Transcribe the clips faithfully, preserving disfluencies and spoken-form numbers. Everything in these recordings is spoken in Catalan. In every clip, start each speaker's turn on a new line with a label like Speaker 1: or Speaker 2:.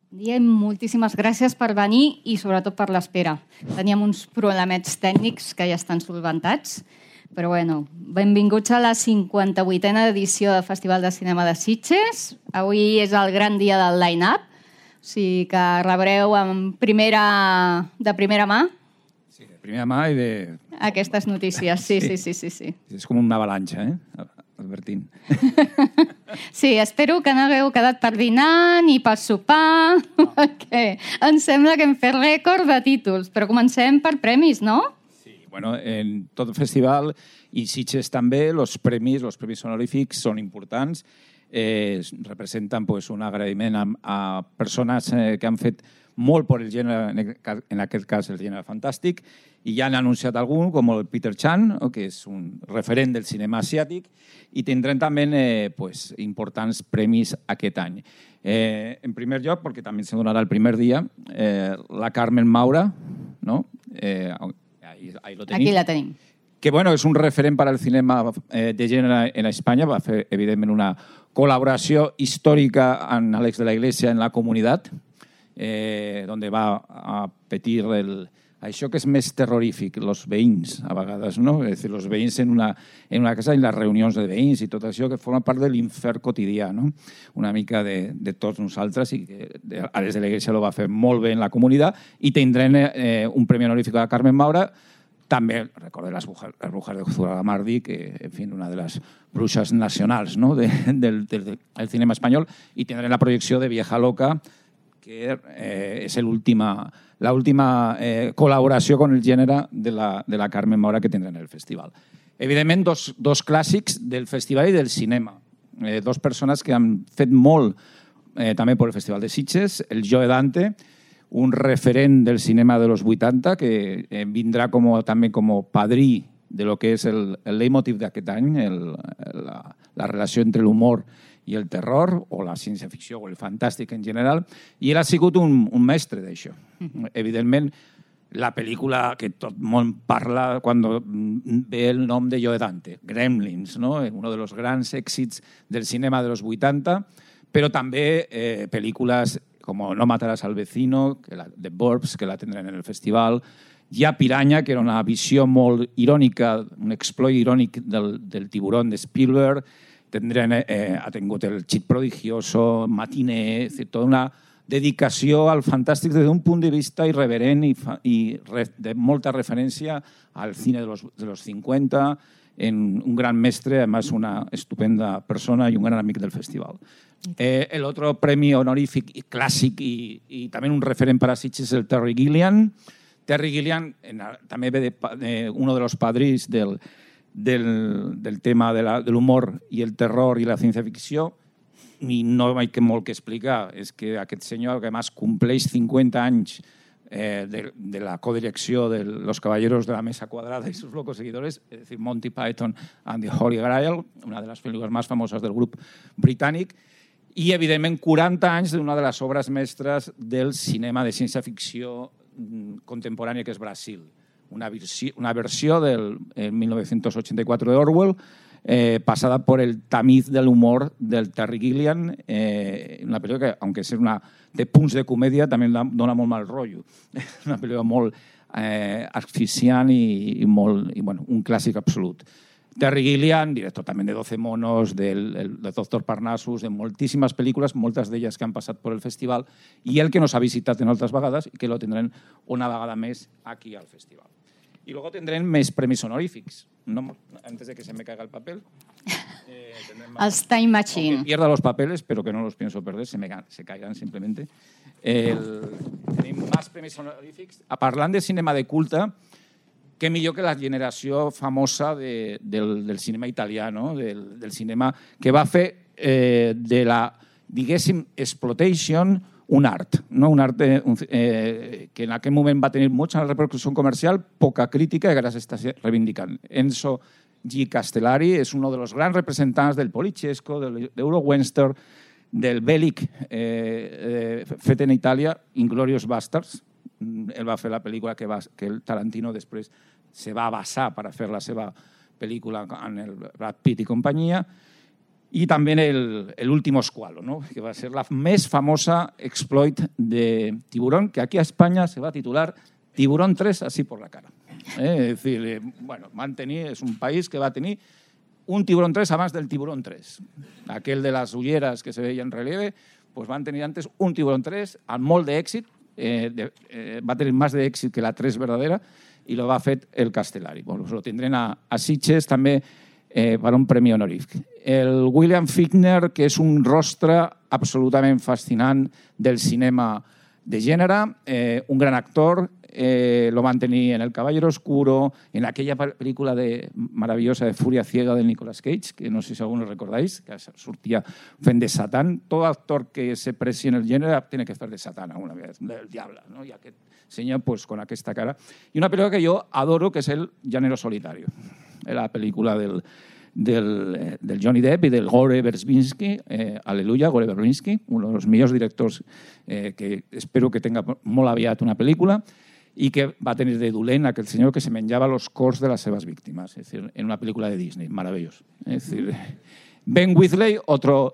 Speaker 1: Diem moltíssimes gràcies per venir i sobretot per l'espera. Teníem uns problemets tècnics que ja estan solventats, però bueno, benvinguts a la cinquanta-vuitena edició del Festival de Cinema de Sitges. Avui és el gran dia del line-up, o sigui que rebreu en primera, de primera mà
Speaker 2: sí, de primera mà i de...
Speaker 1: aquestes notícies. Sí, sí, sí, sí, sí.
Speaker 2: És com una avalanxa, eh? Advertint.
Speaker 1: Sí, espero que no hagueu quedat per dinar ni per sopar, perquè em sembla que hem fet rècord de títols, però comencem per premis, no?
Speaker 2: Sí, bueno, en tot el festival i Sitges també, els premis, els premis honorífics són importants, eh, representen pues, un agraïment a, a persones eh, que han fet molt per el gènere, en aquest cas el gènere fantàstic, i ja han anunciat algun, com el Peter Chan, que és un referent del cinema asiàtic, i tindrem també eh, pues, importants premis aquest any. Eh, en primer lloc, perquè també se donarà el primer dia, eh, la Carmen Maura, no? Eh, ahí, ahí lo tenim.
Speaker 1: Aquí la tenim.
Speaker 2: Que bueno, és un referent per al cinema eh, de gènere en Espanya, va fer evidentment una col·laboració històrica amb Àlex de la Iglesia en la comunitat, eh, on va a petir el, això que és més terrorífic, els veïns, a vegades, no? És a dir, els veïns en una, en una casa, en les reunions de veïns i tot això, que forma part de l'infern quotidià, no? Una mica de, de tots nosaltres, i que Àlex de la Iglesia lo va fer molt bé en la comunitat, i tindrem eh, un premi honorífic a Carmen Maura. També, recordem les brujas, les brujas de Zugarramurdi, que, en fi, una de les bruixes nacionals, no? de, del, del, del cinema espanyol, i tindrem la projecció de Vieja Loca, que eh, és l'última eh, col·laboració amb el gènere de la, de la Carmen Maura que tindrem en el festival. Evidentment, dos, dos clàssics del festival i del cinema. Eh, dos persones que han fet molt eh, també per el Festival de Sitges, el Joe Dante, un referent del cinema de los vuitanta, que eh, vindrà com, també com padrí de lo que és el, el leitmotiv d'aquest any, el, la, la relació entre l'humor i el terror, o la ciència-ficció, o el fantàstic en general, i ell ha sigut un, un mestre d'això. Mm-hmm. Evidentment, la pel·lícula que tot el món parla quan ve el nom de Joe Dante, Gremlins, no? Un dels grans èxits del cinema de los vuitanta, però també eh, pel·lícules com No mataràs al vecino, que la, The Burbs, que la tindrem en el festival. Hi ha Piranha, que era una visió molt irònica, un exploit irònic del, del tiburón de Spielberg. Tindrem, eh, ha tingut el Chit Prodigioso, Matiné, és a dir, tota una dedicació al fantàstic des d'un punt de vista irreverent i, fa, i re, de molta referència al cine de los, de los cincuenta, en un gran mestre, además una estupenda persona y un gran amigo del festival. Eh, el otro premio honorífic y clásico y, y también un referente para Sitges es el Terry Gilliam. Terry Gilliam en, també ve de, de uno de los padrins del, del, del tema de la, del humor i el terror i la ciència-ficció, i no hi ha molt que explicar. És que aquest senyor, que a més compleix cinquanta anys Eh, de, de la codirecció de Los Caballeros de la Mesa Quadrada y sus locos seguidores, es decir, Monty Python and the Holy Grail, una de les pel·lícules més famoses del grup britànic, i, evidentment, quaranta anys d'una de les obres mestres del cinema de ciència-ficció contemporània, que és Brasil. Una, versió, una versió del mil nou-cents ochenta-quatre de Orwell, eh, passada por el tamiz del humor del Terry Gilliam, eh, una pel·lícula que, aunque és una de punts de comèdia, també dona molt mal rotllo. Una pel·lícula molt eh, asfixiant i, i, molt, i bueno, un clàssic absolut. Terry Gilliam, director també de doce monos, del, el, de Doctor Parnassus, de moltíssimes pel·lícules, moltes d'elles que han passat per el festival, i el que nos ha visitat en altres vegades i que lo tindrem una vegada més aquí al festival. Y luego tendrán més premis honorífics. No, antes de que se me caiga el papel.
Speaker 1: Eh, Els Time Machine.
Speaker 2: Aunque pierda los papeles, pero que no los pienso perder, se, me, se caigan simplemente. El, tenim més premis honorífics. A parlant de cinema de culte, què millor que la generació famosa de, del, del cinema italià, no? del, del cinema que va fer eh, de la, diguéssim, exploitation un art, no? Un art eh, un, eh, que en aquell moment va tenir molta repercussió comercial, poca crítica, i ara s'està reivindicant. Enzo G. Castellari és un dels grans representants del Polichesco, de l'Euro-Western, del Bèl·lic eh, eh, fet en Itàlia, Inglourious Basterds. Ell va fer la pel·lícula que, va, que el Tarantino després se va basar per fer la seva pel·lícula amb el Brad Pitt i companyia. Y también el, el último Squalo, ¿no? Que va a ser la més famosa exploit de Tiburón, que aquí a España se va a titular Tiburón tres, así por la cara. ¿Eh? Es decir, eh, bueno, van tenir, és un país que va tenir un Tiburón tres abans del Tiburón tres. Aquel de las ulleras que se veía en relieve, pues van tenir antes un Tiburón tres amb molt d'èxit, eh, de, eh, va tenir més d'èxit que la tres verdadera, i lo va fet el Castellari. Bueno, pues lo tindrem a, a Sitges també eh, per un premi honorífic. El William Fichtner, que és un rostre absolutament fascinant del cinema de gènere, eh, un gran actor, eh, lo van tenir en El Caballero Oscuro, en aquella pel·lícula de, maravillosa de Furia Ciega de Nicolas Cage, que no sé si algunos recordáis, que sortia fent de Satán. Todo actor que se presi en el gènere tiene que fer de Satán alguna vez, del diable, ¿no? Y aquest senyor, pues, con aquesta cara. Y una pel·lícula que jo adoro, que és El Llanero Solitario. La pel·lícula del, del, del Johnny Depp y del Gore Verbinski, eh, aleluya, Gore Verbinski, uno de los millors directors eh, que espero que tenga molt aviat una pel·lícula, i que va tenir de dolent aquel senyor que se menjava los cors de les seves víctimes, es decir, en una pel·lícula de Disney, maravilloso. Es decir, Ben Wheatley, otro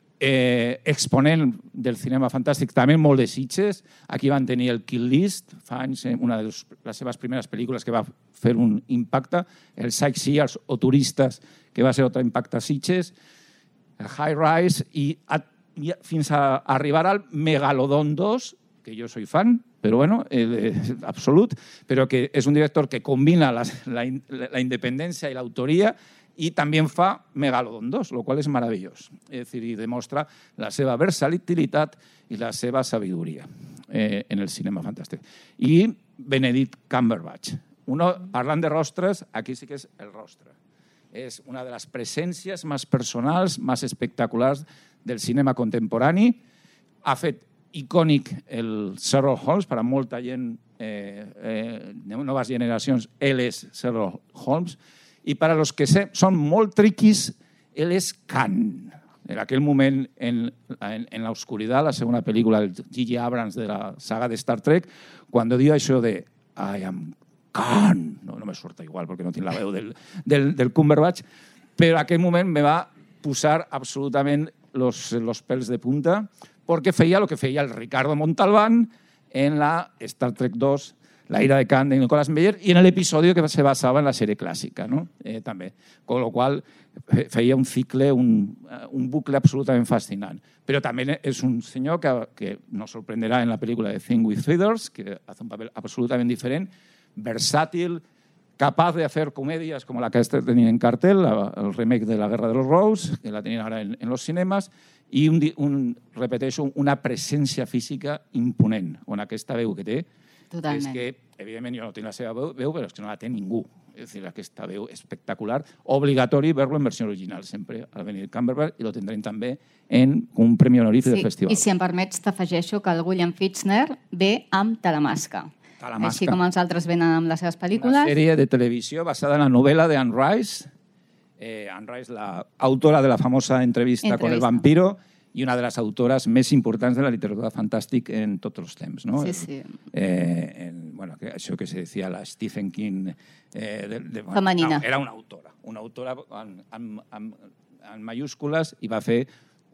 Speaker 2: eh, exponent del cinema fantàstic, també molt de Sitges. Aquí van tenir el Kill List, fa anys, una de les seves primeres pel·lícules que va fer un impacte, el Sightseers o Turistes, que va ser otro impacte a Sitges, el High Rise, i, a, i fins a arribar al Megalodon dos, que jo soy fan, però bueno, eh, absolut, però que és un director que combina la, la, la independència i l'autoria i també fa Megalodon dos, lo qual és meravellós. És dir, i demostra la seva versatilitat i la seva sabidoria eh, en el cinema fantàstic. I Benedict Cumberbatch. Uno, parlant de rostres, aquí sí que és el rostre. És una de les presències més personals, més espectaculars del cinema contemporani. Ha fet icònic el Sherlock Holmes, per a molta gent eh, eh, de noves generacions, ell és Sherlock Holmes, i per a los que són molt triquis, ell és Khan. En aquell moment, en, en, en la oscuridad, la segona pel·lícula del J J Abrams de la saga de Star Trek, quan diu això de I am Khan, no, no me surt igual perquè no tinc la veu del, del, del Cumberbatch, però en aquell moment me va posar absolutament los, los pèls de punta, porque feia lo que feia el Ricardo Montalbán en la Star Trek dos, La ira de Khan de Nicolas Meyer, y en el episodio que se basaba en la serie clásica, ¿no? Eh, també. Con lo cual feia un cicle, un, un bucle absolutament fascinant. Però també és un senyor que, que nos sorprenderà en la pel·lícula de Thing with Feathers, que hace un papel absolutament diferent, versàtil, capaz de hacer comedias como la que este tenía en cartel, la, el remake de La Guerra de los Rose, que la tenían ahora en, en los cinemas, i un, un, repeteixo, una presència física imponent, on aquesta veu que té,
Speaker 1: Totalment.
Speaker 2: és que, evidentment, jo no tinc la seva veu, veu, però és que no la té ningú. És dir, aquesta veu espectacular, obligatori verlo en versió original, sempre al Benedict Cumberbatch, i lo tindrem també en un premi honorífic
Speaker 1: sí,
Speaker 2: del festival.
Speaker 1: I si em permets, t'afegeixo que el William Fichtner ve amb Talamasca.
Speaker 2: Talamasca.
Speaker 1: Així com els altres venen amb les seves pel·lícules.
Speaker 2: Una sèrie de televisió basada en la novel·la de Anne Rice. Eh, Anne Rice, la autora de la famosa entrevista, entrevista con el vampiro, i una de les autores més importants de la literatura fantàstica en tots els temps, ¿no?
Speaker 1: Sí, sí.
Speaker 2: Eh, en, bueno, que això que se decía la Stephen King... Eh, de, de,
Speaker 1: Femenina.
Speaker 2: No, era una autora, una autora en, en, en, en mayúscules, i va fer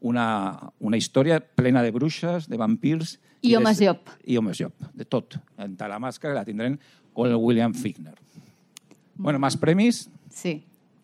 Speaker 2: una, una història plena de bruixes, de vampirs...
Speaker 1: I, I homes llop.
Speaker 2: I homes llop, de tot. En Talamasca, que la tindrem con el William Fichtner. Mm. Bueno, más premis?
Speaker 1: Sí.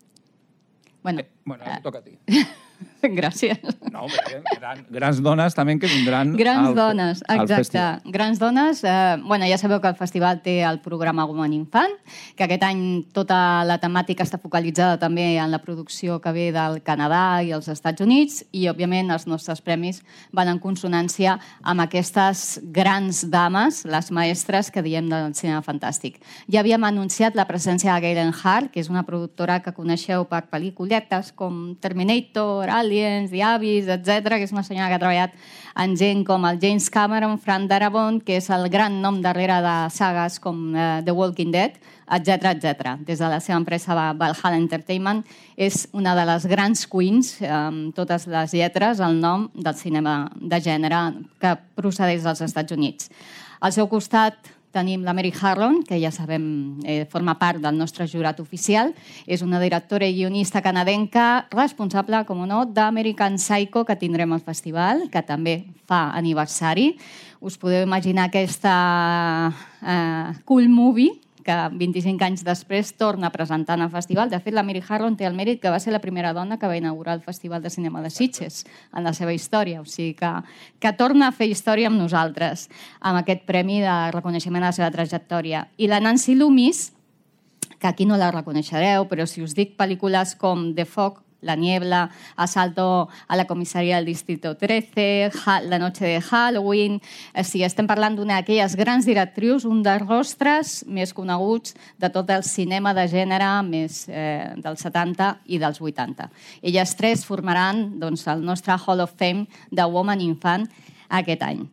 Speaker 1: Bueno,
Speaker 2: eh, bueno uh... toca a ti.
Speaker 1: Gràcies.
Speaker 2: No, home, gran, grans dones també que vindran
Speaker 1: grans
Speaker 2: al,
Speaker 1: dones,
Speaker 2: al
Speaker 1: exacte.
Speaker 2: festival.
Speaker 1: Grans dones. Eh, bueno, ja sabeu que el festival té el programa Woman Infant, que aquest any tota la temàtica està focalitzada també en la producció que ve del Canadà i els Estats Units, i, òbviament, els nostres premis van en consonància amb aquestes grans dames, les maestres que diem del cinema fantàstic. Ja havíem anunciat la presència de Galen Hart, que és una productora que coneixeu per pel·lículetes com Terminator, Aliens, The Abyss, etcètera, que és una senyora que ha treballat en gent com el James Cameron, Frank Darabont, que és el gran nom darrere de sagues com uh, The Walking Dead, etcètera, etcètera. Des de la seva empresa Valhalla Entertainment, és una de les grans queens, amb totes les lletres, el nom del cinema de gènere que procedeix dels Estats Units. Al seu costat tenim la Mary Harron, que ja sabem eh, forma part del nostre jurat oficial. És una directora i guionista canadenca responsable, com no, d'American Psycho, que tindrem al festival, que també fa aniversari. Us podeu imaginar aquesta eh, cool movie que vint-i-cinc anys després torna presentant al festival. De fet, la Mary Harron té el mèrit que va ser la primera dona que va inaugurar el Festival de Cinema de Sitges en la seva història. O sigui que, que torna a fer història amb nosaltres, amb aquest premi de reconeixement a la seva trajectòria. I la Nancy Loomis, que aquí no la reconeixereu, però si us dic pel·lícules com The Fog, La Niebla, Asalto a la comissaria del Distrito trece, La noche de Halloween... O sigui, estem parlant d'una d'aquelles grans directrius, un dels rostres més coneguts de tot el cinema de gènere més eh, dels setanta i dels vuitanta. Elles tres formaran doncs, el nostre Hall of Fame de Woman Infant aquest any.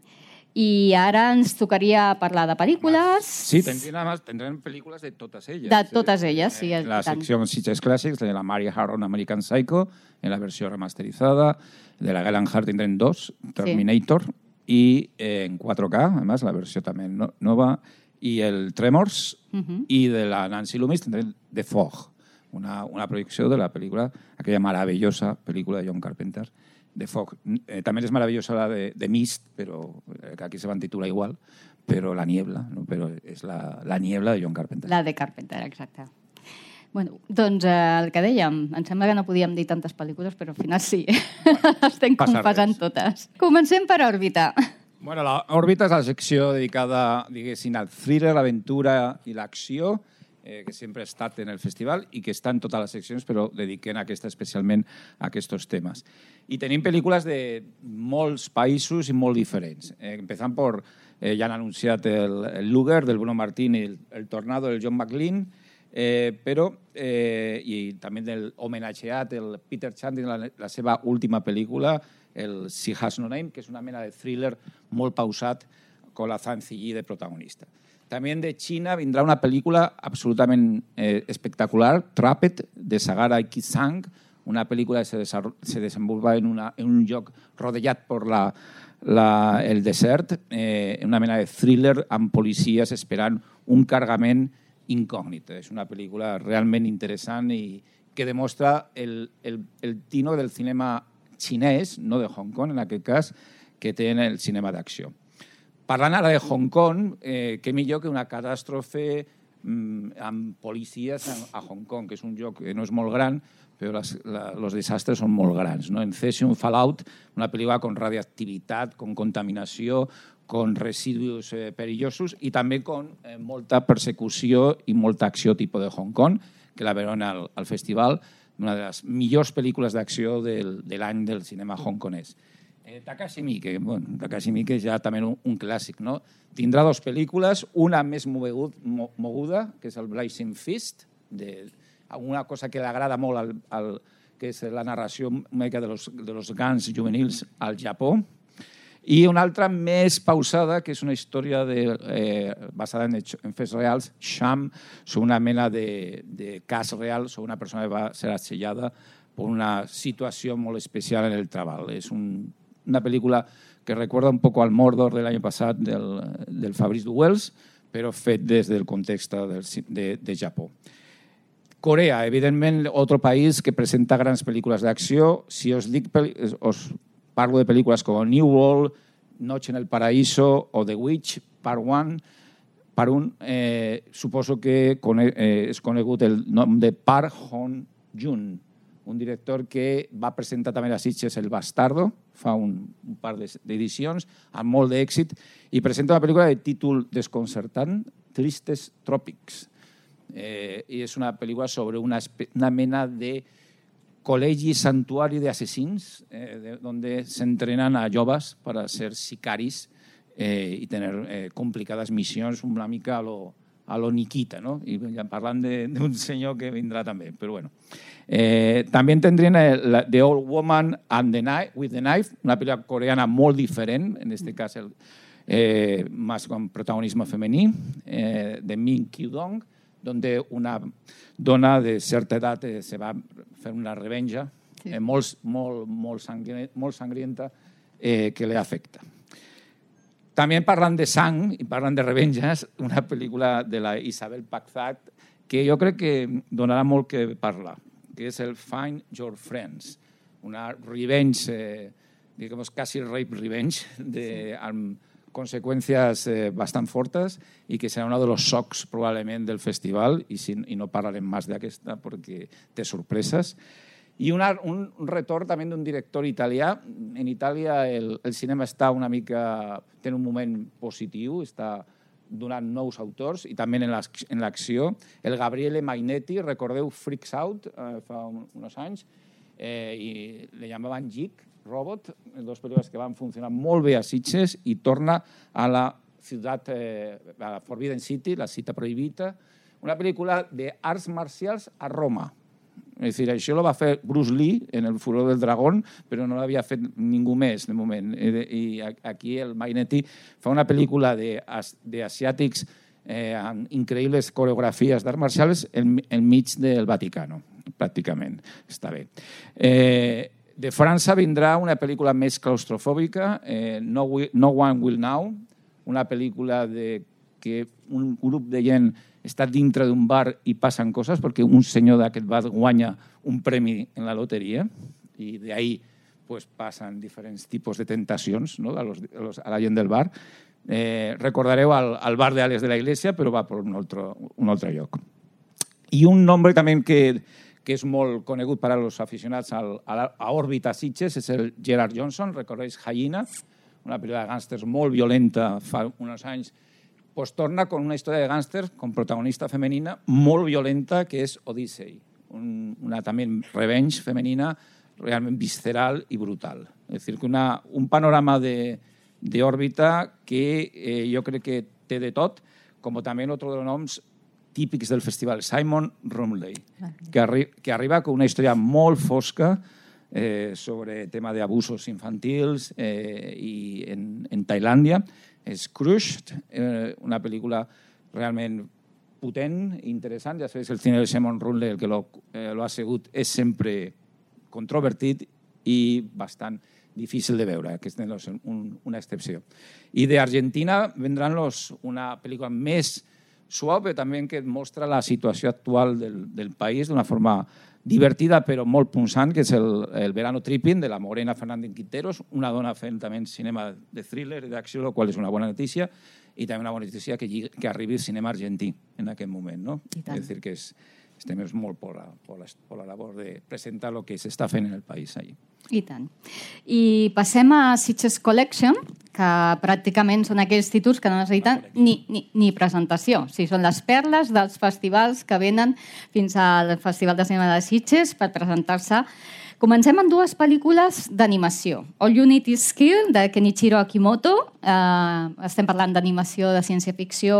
Speaker 1: I ara ens tocaria parlar de pel·lícules.
Speaker 2: Sí, tendrán, tendrán películas de todas ellas.
Speaker 1: De totes elles, sí.
Speaker 2: En la sección Sitges Classics, de la Mary Harron American Psycho, en la versión remasterizada. De la Galen Hart tendrán dos, Terminator, sí. Y eh, en cuatro K, además, la versión también no, nova. Y el Tremors, uh-huh. Y de la Nancy Loomis tendrán The Fog, una, una proyección de la película, aquella maravillosa película de John Carpenter, The Fog. Eh, también es maravillosa la de, de Mist, pero eh, que aquí se va a titular igual, pero La Niebla, ¿no? Pero és la, la Niebla de John Carpenter.
Speaker 1: La de Carpenter, exacte. Bueno, doncs eh, el que dèiem, em sembla que no podíem dir tantes pel·lícules, però al final sí, bueno, estem confessant totes. Comencem per Òrbita.
Speaker 2: Bueno, la Òrbita és la secció dedicada, diguéssim, al thriller, l'aventura i l'acció, Eh, que sempre ha estat en el festival i que està en totes les seccions, però dediquen aquesta especialment a aquests temes. I tenim pel·lícules de molts països i molt diferents. Eh, empezant per, eh, ja han anunciat el, el Luger, del Bruno Martín, i el, el Tornado, del John McLean, eh, però, eh, i també del homenatgeat, el Peter Chandler, la, la seva última pel·lícula, el She Has No Name, que és una mena de thriller molt pausat, con la Zhang Ziyi de protagonista. También de China vendrá una película absolutamente eh, espectacular, Trapped, de Sagara Kisang, una película que se, se desenvolupa en, una, en un lloc rodejat per la, la, el desert, eh, una mena de thriller amb policies esperant un cargament incògnit. És una pel·lícula realment interessant i que demostra el, el, el tino del cinema xinès, no de Hong Kong en aquest cas, que té en el cinema d'acció. Parlant ara de Hong Kong, eh, què millor que una catàstrofe mm, amb policies a, a Hong Kong, que és un lloc que no és molt gran, però els desastres són molt grans, ¿no? En Cesium Fallout, una pel·lícula con radioactivitat, con contaminació, con residus eh, perillosos i també con eh, molta persecució i molta acció tipus de Hong Kong, que la veurem al, al festival, una de les millors pel·lícules d'acció del, de l'any del cinema hongkonès. Eh, Takashi Miike, bueno, Takashi Miike ja també un, un clàssic, no? Tindrà dos pel·lícules, una més moguda, moguda que és el Blazing Fist, de, una cosa que li agrada molt, al, al, que és la narració una mica de los, de los gangs juvenils al Japó, i una altra més pausada, que és una història de, eh, basada en, en fets reals, Sham, sobre una mena de, de cas real, sobre una persona que va ser assetjada per una situació molt especial en el treball. És un una pel·lícula que recuerda un poco al Mordor del año pasado del, del Fabrice du Wells, però fet des del context del, de, de Japó. Corea, evidentment, otro país que presenta grans pel·lícules d'acció. Si os, dic, os parlo de pel·lícules com New World, Noche en el Paraíso o The Witch, Part one, part un, eh, suposo que cone, eh, és conegut el nom de Park Hong-joon, un director que va presentar també a Sitges El Bastardo, fa un, un par d'edicions, amb molt d'èxit, i presenta una pel·lícula de títol desconcertant, Tristes Tropics. Eh, I és una pel·lícula sobre una, una mena de col·legi santuari d'assassins, eh, donde s'entrenen a joves per a ser sicaris eh, i tenir eh, complicades missions una mica a lo, a lo Nikita, no? I parlant d'un senyor que vindrà també, però bueno. Eh, també tindrien el, The Old Woman and the Knife, with the Knife, una pel·lícula coreana molt diferent, en aquest cas el, eh, més con protagonisme femení, eh, de Min Kyu-dong, donde una dona de certa edat eh, se va fer una revenja sí. eh, molt, molt, molt, sangrienta, molt sangrienta eh, que le afecta. També parlant de sang i parlant de revenges, una pel·lícula de la Isabel Pazat que jo crec que donarà molt que parlar, que és el Find Your Friends, una revenge, eh, digamos, casi rape revenge, de, amb conseqüències eh, bastant fortes i que serà un dels socs probablement del festival i, si, i no parlarem més d'aquesta perquè té sorpreses. I una, un retorn també d'un director italià. En Itàlia el, el cinema està una mica... té un moment positiu, està donant nous autors i també en l'acció. El Gabriele Mainetti, recordeu Freaks Out, eh, fa un, uns anys, eh, i le llamaven Geek, Robot, dos pel·lícules que van funcionar molt bé a Sitges i torna a la ciutat, eh, a la Forbidden City, la cita prohibida, una pel·lícula d'arts marcials a Roma. És a dir, això lo va fer Bruce Lee en El furor del dragón, però no l'havia fet ningú més, de moment. I aquí el Mainetti fa una pel·lícula d'asiàtics eh, amb increïbles coreografies d'arts marcials enmig del Vaticano, pràcticament. Està bé. Eh, de França vindrà una pel·lícula més claustrofòbica, eh, no, no One Will Know, una pel·lícula de que un grup de gent està dintre d'un bar i passen coses perquè un senyor d'aquest bar guanya un premi en la loteria i d'ahí pues, passen diferents tipus de tentacions, no? a, los, a, los, a la gent del bar. Eh, recordareu el, el bar de Alex de la Iglesia, però va per un altre, un altre lloc. I un nombre també que, que és molt conegut per als aficionats al, a, la, a òrbita Sitges és el Gerard Johnson, recordeu Hyena, una pel·lícula de gàngsters molt violenta fa uns anys. Pues torna con una història de gàngsters con protagonista femenina molt violenta, que és Odyssey, un, una també revenge femenina realment visceral i brutal. És a dir, que una, un panorama d'òrbita que eh, jo crec que té de tot, com també un altre dels noms típics del festival, Simon Rumley, que, arri que arriba con una història molt fosca eh, sobre tema d'abusos infantils eh, i en, en Tailàndia. És Crushed, eh, una pel·lícula realment potent i interessant. Ja sabeu, el cine de Simon Rumley, el que lo, eh, lo ha sigut, és sempre controvertit i bastant difícil de veure. Aquesta és un, una excepció. I d'Argentina vendran los una pel·lícula més suave, també que mostra la situació actual del, del país d'una forma divertida però molt punxant, que és el, el Verano Tripping de la Morena Fernández Quinteros, una dona fent també cinema de thriller i d'acció, la qual és una bona notícia, i també una bona notícia que, que arribi el cinema argentí en aquest moment. No? És dir, que és, estem molt per la, per, la, per la labor de presentar el que s'està fent en el país allí.
Speaker 1: I tant. I passem a Sitges Collection, que pràcticament són aquells títols que no necessiten ni, ni, ni presentació. O sigui, són les perles dels festivals que venen fins al Festival de Cinema de Sitges per presentar-se. Comencem amb dues pel·lícules d'animació. All You Need Is Skill, de Kenichiro Akimoto. Eh, estem parlant d'animació, de ciència-ficció.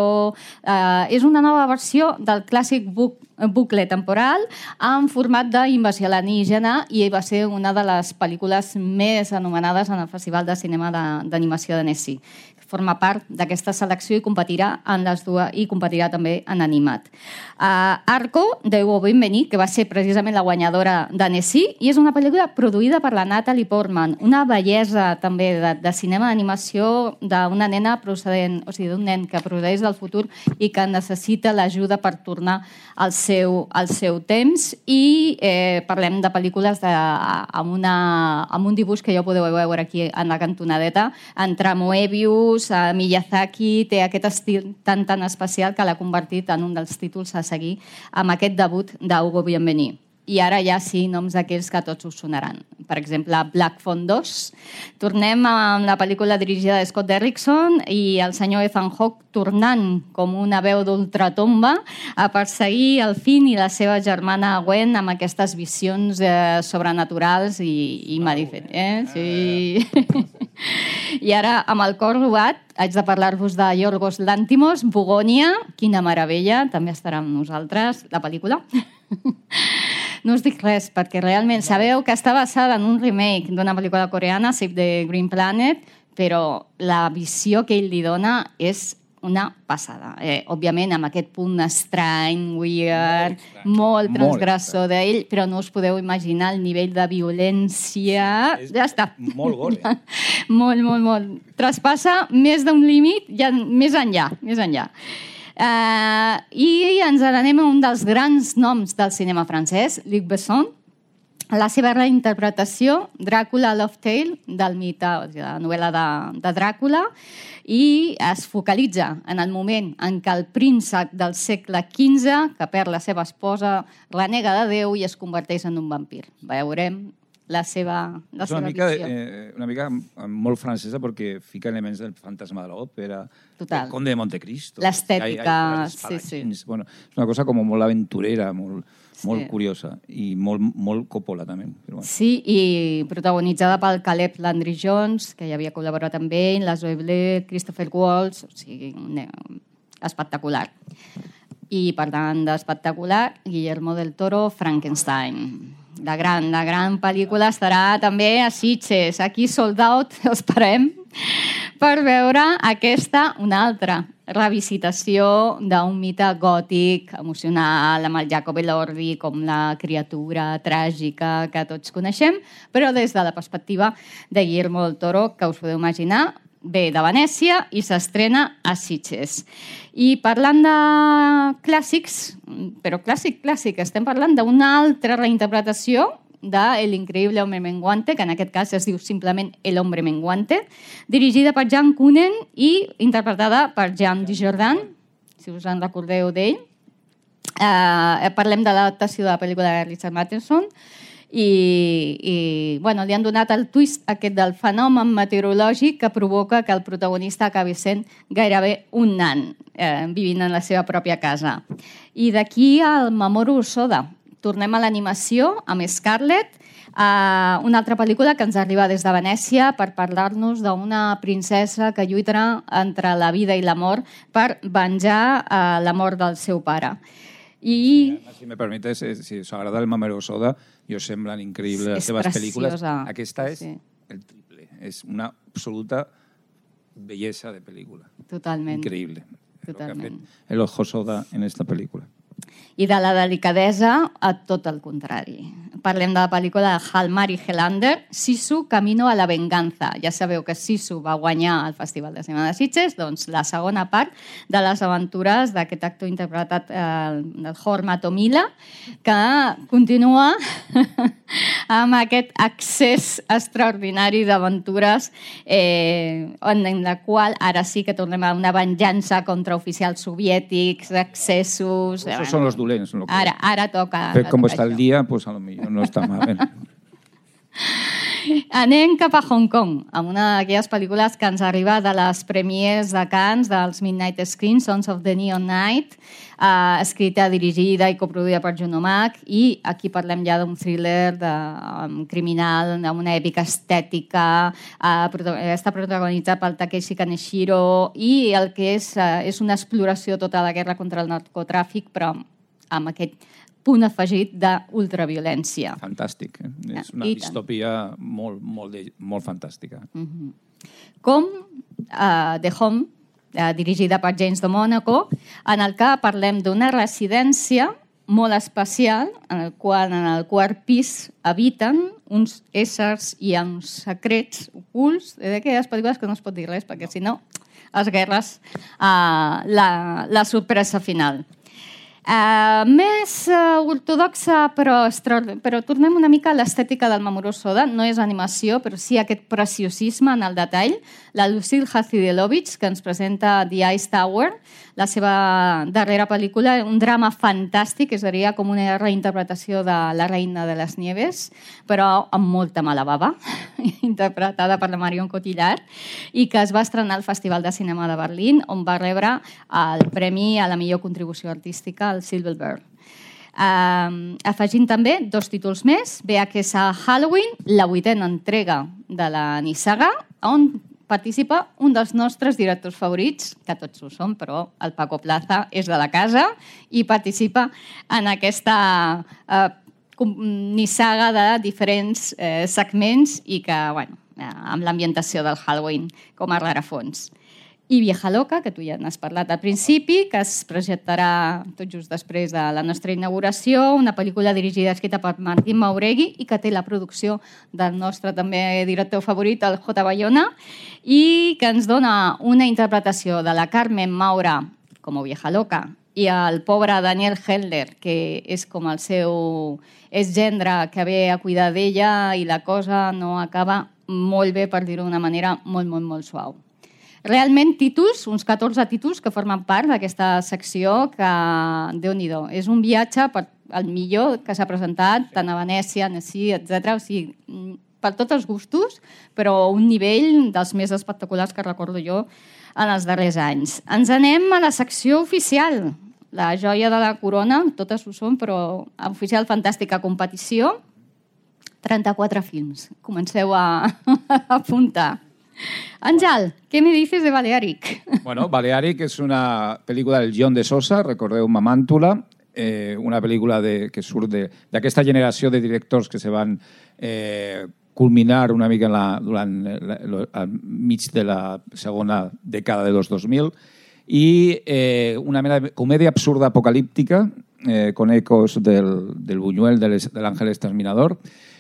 Speaker 1: Eh, és una nova versió del clàssic book, bucle temporal en format d'invasió alienígena i va ser una de les pel·lícules més anomenades en el Festival de Cinema d'Animació d'Annecy. Forma part d'aquesta selecció i competirà en les dues i competirà també en animat. Uh, Arco, de Hugo Benvení, que va ser precisament la guanyadora d'Annecy, i és una pel·lícula produïda per la Natalie Portman, una bellesa també de, de cinema d'animació d'una nena procedent, o sigui, d'un nen que procedeix del futur i que necessita l'ajuda per tornar al seu, al seu temps, i eh, parlem de pel·lícules de, amb, una, amb un dibuix que ja podeu veure aquí en la cantonadeta, entre Moebius, Miyazaki, té aquest estil tan tan especial que l'ha convertit en un dels títols a seguir amb aquest debut d'Hugo Benvení. I ara ja sí, noms d'aquells que tots us sonaran. Per exemple, Black Phone dos. Tornem amb la pel·lícula dirigida de Scott Derrickson i el senyor Ethan Hawke tornant com una veu d'ultratomba a perseguir el Finn i la seva germana Gwen amb aquestes visions eh, sobrenaturals i, i magnífiques. Eh? Sí. I ara, amb el cor robat, haig de parlar-vos de Yorgos Lanthimos, Bogònia, quina meravella, també estarà amb nosaltres, la pel·lícula. No us dic res, perquè realment sabeu que està basada en un remake d'una pel·lícula coreana, Save the Green Planet, però la visió que ell li dona és una passada. Eh, òbviament, amb aquest punt estrany, weird, molt transgressor d'ell, però no us podeu imaginar el nivell de violència...
Speaker 2: És,
Speaker 1: ja està.
Speaker 2: Molt gore.
Speaker 1: molt, molt, molt. Traspassa més d'un límit, ja, més enllà, més enllà. Uh, I ens n'anem a un dels grans noms del cinema francès, Luc Besson, la seva reinterpretació, Dràcula Love Tale, del mite, o sigui, la novel·la de, de Dràcula, i es focalitza en el moment en què el príncep del segle quinze, que perd la seva esposa, renega de Déu i es converteix en un vampir. Veurem la seva, la
Speaker 2: és una
Speaker 1: seva
Speaker 2: mica,
Speaker 1: visió.
Speaker 2: eh, una mica molt francesa perquè fica elements del fantasma de l'òpera,
Speaker 1: Total.
Speaker 2: el Conde de Montecristo.
Speaker 1: L'estètica, sí, sí.
Speaker 2: Bueno, és una cosa com molt aventurera, molt,
Speaker 1: Sí.
Speaker 2: molt curiosa i molt, molt Coppola també. Però bueno.
Speaker 1: Sí, i protagonitzada pel Caleb Landry Jones, que ja havia col·laborat amb ell, la Zoe Blair, Christopher Waltz, o sigui, ne- espectacular. I, per tant, d'espectacular, Guillermo del Toro, Frankenstein. La gran, la gran pel·lícula estarà també a Sitges. Aquí, sold out, esperem, per veure aquesta, una altra revisitació d'un mite gòtic, emocional, amb el Jacob Elordi com la criatura tràgica que tots coneixem, però des de la perspectiva de Guillermo del Toro, que us podeu imaginar, ve de Venècia i s'estrena a Sitges. I parlant de clàssics, però clàssic, clàssic, estem parlant d'una altra reinterpretació de El increïble hombre menguante, que en aquest cas es diu simplement El hombre menguante, dirigida per Jean Kounen i interpretada per Jean Dujardin, si us en recordeu d'ell. Eh, parlem de l'adaptació de la pel·lícula de Richard Matheson i, i bueno, li han donat el twist aquest del fenomen meteorològic que provoca que el protagonista acabi sent gairebé un nan eh, vivint en la seva pròpia casa. I d'aquí al Mamoru Hosoda. Tornem a l'animació amb Scarlett, eh, una altra pel·lícula que ens arriba des de Venècia per parlar-nos d'una princesa que lluita entre la vida i la mort per venjar eh, la mort del seu pare. I...
Speaker 2: Si me permetes, eh, si us agrada el Mamoru Hosoda, jo semblen increïbles les
Speaker 1: És
Speaker 2: seves
Speaker 1: preciosa.
Speaker 2: pel·lícules. Aquesta és
Speaker 1: Sí.
Speaker 2: el triple. És una absoluta bellesa de pel·lícula.
Speaker 1: Totalment.
Speaker 2: Increïble.
Speaker 1: Totalment.
Speaker 2: El Hosoda en esta pel·lícula.
Speaker 1: I de la delicadesa a tot el contrari. Parlem de la pel·lícula de Hjalmar Helander, Sisu, Camino a la venganza. Ja sabeu que Sisu va guanyar el Festival de Cinema de Sitges, doncs la segona part de les aventures d'aquest actor interpretat eh, del Jorma Tomila, que continua amb aquest accés extraordinari d'aventures eh, en, en la qual ara sí que tornem a una venjança contra oficials soviètics, accessos...
Speaker 2: Esos son los dolents. Lo que...
Speaker 1: Ara, ara toca...
Speaker 2: Pero como
Speaker 1: toca
Speaker 2: está el
Speaker 1: això.
Speaker 2: día, pues a lo mejor no está mal.
Speaker 1: Anem cap a Hong Kong, amb una d'aquelles pel·lícules que ens arriba de les premies de Cannes, dels Midnight Screen, Sons of the Neon Night, eh, escrita, dirigida i coproduïda per Juno Mac, i aquí parlem ja d'un thriller de, um, criminal, amb una èpica estètica, eh, proto està protagonitzat pel Takeshi Kaneshiro, i el que és, eh, és una exploració tota la guerra contra el narcotràfic, però amb aquest punt afegit d'ultraviolència.
Speaker 2: Fantàstic. Eh? És una
Speaker 1: I
Speaker 2: distopia molt, molt, de, molt fantàstica.
Speaker 1: Mm-hmm. Com uh, The Home, uh, dirigida per James de Monaco, en el que parlem d'una residència molt especial, en el qual en el quart pis habiten uns éssers i uns secrets ocults, d'aquelles pel·lícules que no es pot dir res, perquè si no es guerres uh, la, la sorpresa final. Uh, més uh, ortodoxa, però, però tornem una mica a l'estètica del Mamoru Hosoda. No és animació, però sí aquest preciosisme en el detall. La Lucille Hazidelovich, que ens presenta The Ice Tower, la seva darrera pel·lícula, un drama fantàstic, que seria com una reinterpretació de La reina de les nieves, però amb molta mala bava, interpretada per la Marion Cotillard, i que es va estrenar al Festival de Cinema de Berlín, on va rebre el premi a la millor contribució artística, el Silver Bird. Um, afegint també dos títols més, V H S Halloween, la vuitena entrega de la Nissaga, on participa un dels nostres directors favorits, que tots ho són, però el Paco Plaza és de la casa i participa en aquesta eh, nissaga de diferents eh, segments i que, bueno, eh, amb l'ambientació del Halloween com a rarafons. i Vieja Loca, que tu ja n'has parlat al principi, que es projectarà tot just després de la nostra inauguració, una pel·lícula dirigida i escrita per Martín Mauregui i que té la producció del nostre també director favorit, el J. Bayona, i que ens dona una interpretació de la Carmen Maura com a Vieja Loca i el pobre Daniel Helder, que és com el seu exgendre que ve a cuidar d'ella i la cosa no acaba molt bé, per dir-ho d'una manera molt, molt, molt suau. Realment, títols, uns catorze títols que formen part d'aquesta secció que, Déu-n'hi-do, és un viatge per el millor que s'ha presentat, tant a Venècia, Annecy, etcètera. O sigui, per tots els gustos, però un nivell dels més espectaculars que recordo jo en els darrers anys. Ens anem a la secció oficial, la joia de la corona, totes ho són, però oficial fantàstica competició, trenta-quatre films. Comenceu a, a apuntar. Àngel, què me dices de Balearic?
Speaker 2: Bueno, Balearic és una pel·lícula del John de Sosa, recordeu Mamàntula, eh, una pel·lícula de, que surt d'aquesta generació de directors que se van eh, culminar una mica en la, durant la, la, al mig de la segona dècada de los dos mil i eh, una mena de comèdia absurda apocalíptica eh, con ecos del, del Buñuel, de l'Àngel Exterminador,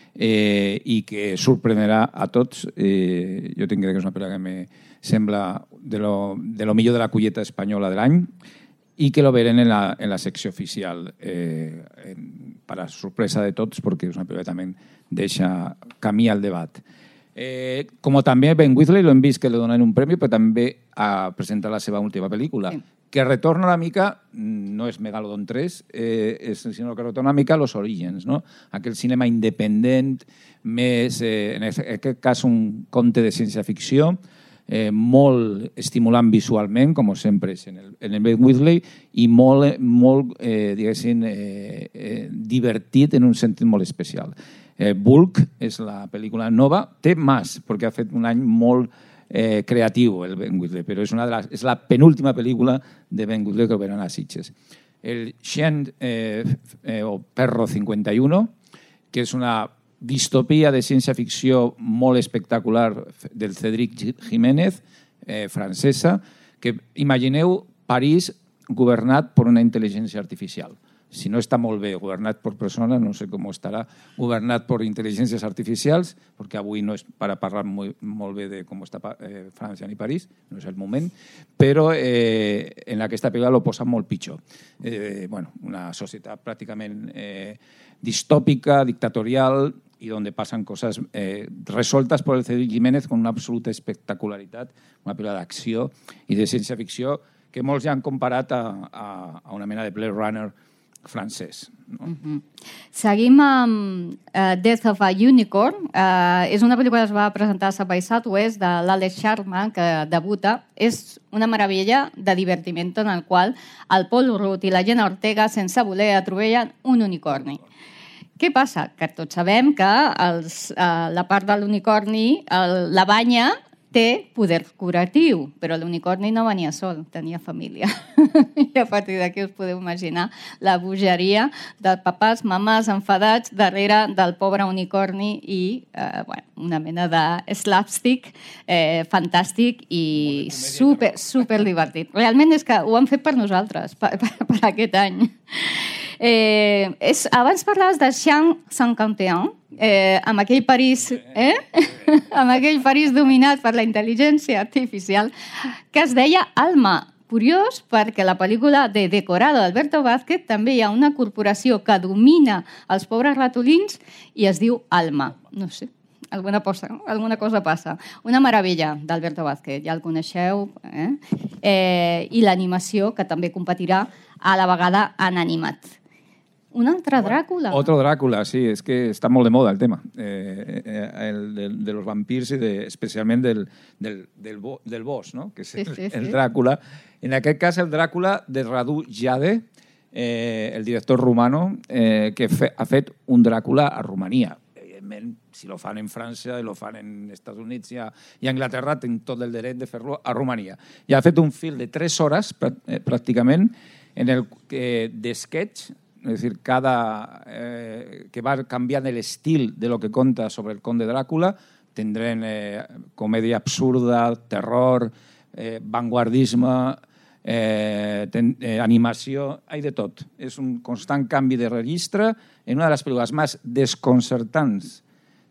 Speaker 2: eh, i que sorprendrà a tots. Eh, jo tinc que dir que és una pel·lícula que me sembla de lo, de lo millor de la colleta espanyola de l'any i que lo verem en la, en la secció oficial, eh, en, per a sorpresa de tots, perquè és una pel·lícula que també deixa camí al debat. Eh, com també Ben Wheatley, l'hem vist que li donen un premi, però també ha presentat la seva última pel·lícula, sí, que retorna una mica, no és Megalodon tres, eh, és, sinó que retorna una mica a los orígens, no? Aquell cinema independent, més, eh, en aquest cas un conte de ciència-ficció, eh, molt estimulant visualment, com sempre és en el, en el Ben Wheatley, i molt, molt eh, diguéssim, eh, eh, divertit en un sentit molt especial. Eh, Bulk és la pel·lícula nova, té més, perquè ha fet un any molt eh, creatiu el Ben Wheatley, però és, una de les, és la penúltima pel·lícula de Ben Wheatley que veran a Sitges. El Chien eh, eh, o Perro cinquanta y uno, que és una distopia de ciència-ficció molt espectacular del Cédric Jiménez, eh, francesa, que imagineu París governat per una intel·ligència artificial. Si no està molt bé governat per persones, no sé com estarà governat per intel·ligències artificials, perquè avui no és per a parlar molt, molt bé de com està eh, França ni París, no és el moment, però eh, en aquesta pel·lícula lo posa molt pitjor. Eh, bueno, una societat pràcticament eh, distòpica, dictatorial, i on passen coses eh, resoltes per el Cédric Jiménez con una absoluta espectacularitat, una pel·lícula d'acció i de ciència-ficció que molts ja han comparat a, a, a una mena de Blade Runner francès. No?
Speaker 1: Uh-huh. Seguim amb uh, Death of a Unicorn. Uh, és una pel·lícula que es va presentar a South by Southwest de l'Alex Sharma, que debuta. És una meravella de divertiment en el qual el Paul Rudd i la Jenna Ortega, sense voler, atropellen un unicorni. Què passa? Que tots sabem que els, uh, la part de l'unicorni, el, la banya, té poder curatiu, però l'unicorni no venia sol, tenia família. I a partir d'aquí us podeu imaginar la bogeria de papàs, mamàs enfadats darrere del pobre unicorni i eh, bueno, una mena de slapstick eh, fantàstic i super, super divertit. Realment és que ho han fet per nosaltres, per, per, per aquest any. Eh, és, abans parlaves de Jean cinquanta et un, eh, amb aquell París, eh? amb aquell París dominat per la intel·ligència artificial, que es deia Alma. Curiós, perquè la pel·lícula de Decorado d'Alberto Vázquez també hi ha una corporació que domina els pobres ratolins i es diu Alma. No sé, alguna cosa, alguna cosa passa. Una meravella d'Alberto Vázquez, ja el coneixeu, eh? Eh, i l'animació, que també competirà a la vegada en animat. Un altre Dràcula.
Speaker 2: Otro Dràcula, sí, és que està molt de moda el tema. Eh, eh, el de, de los vampirs i de, especialment del, del, del, bo, del boss, no? Que és sí, sí, el sí. Dràcula. En aquest cas, el Dràcula de Radu Jade, eh, el director rumano, eh, que fe, ha fet un Dràcula a Romania. Evidentment, si lo fan en França i lo fan en Estats Units i a, i a Anglaterra, tenen tot el dret de fer-lo a Romania. I ha fet un film de tres hores, pràcticament, en el que de sketch, és a dir, cada, eh, que va canviant l'estil de lo que conta sobre el conde Dràcula, tindrem eh, comèdia absurda, terror, eh, vanguardisme, eh, ten, eh, animació, hay de tot. És un constant canvi de registre en una de les pel·lícules més desconcertants,